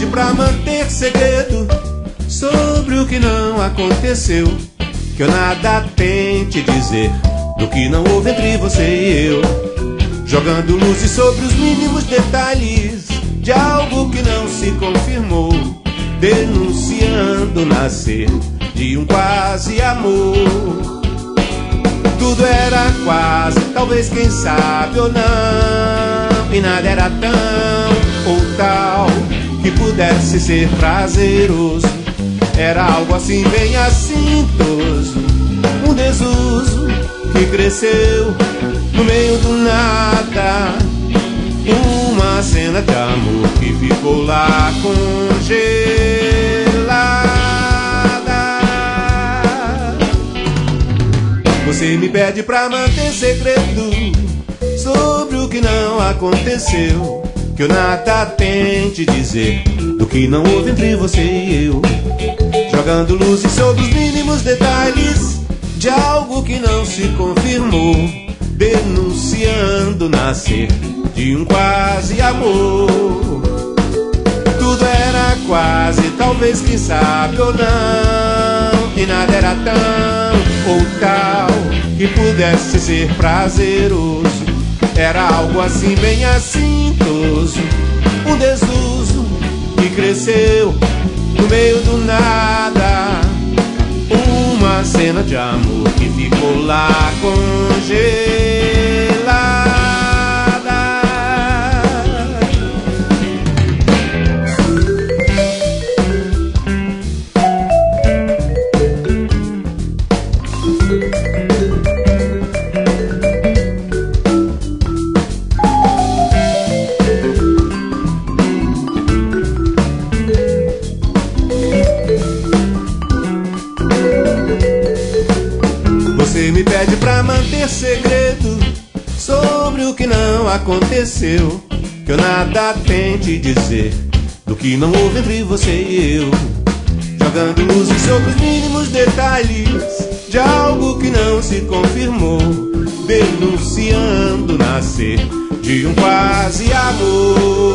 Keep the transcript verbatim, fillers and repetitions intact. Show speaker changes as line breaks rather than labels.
pede pra manter segredo sobre o que não aconteceu, que eu nada tente dizer do que não houve entre você e eu, jogando luzes sobre os mínimos detalhes de algo que não se confirmou, denunciando o nascer de um quase amor. Tudo era quase, talvez, quem sabe ou não, e nada era tão ou tal que pudesse ser prazeroso. Era algo assim, bem assintoso, um desuso que cresceu no meio do nada, uma cena de amor que ficou lá congelada. Você me pede pra manter segredo sobre o que não aconteceu, que eu nada tente dizer do que não houve entre você e eu, jogando luzes sobre os mínimos detalhes de algo que não se confirmou, denunciando o nascer de um quase amor. Tudo era quase, talvez, quem sabe ou não, e nada era tão ou tal que pudesse ser prazeroso. Era algo assim, bem assintoso, um desuso que cresceu no meio do nada, uma cena de amor que ficou lá congelada. Você me pede pra manter segredo sobre o que não aconteceu, que eu nada tente dizer do que não houve entre você e eu, jogando luzes sobre os mínimos detalhes de algo que não se confirmou, denunciando o nascer de um quase amor.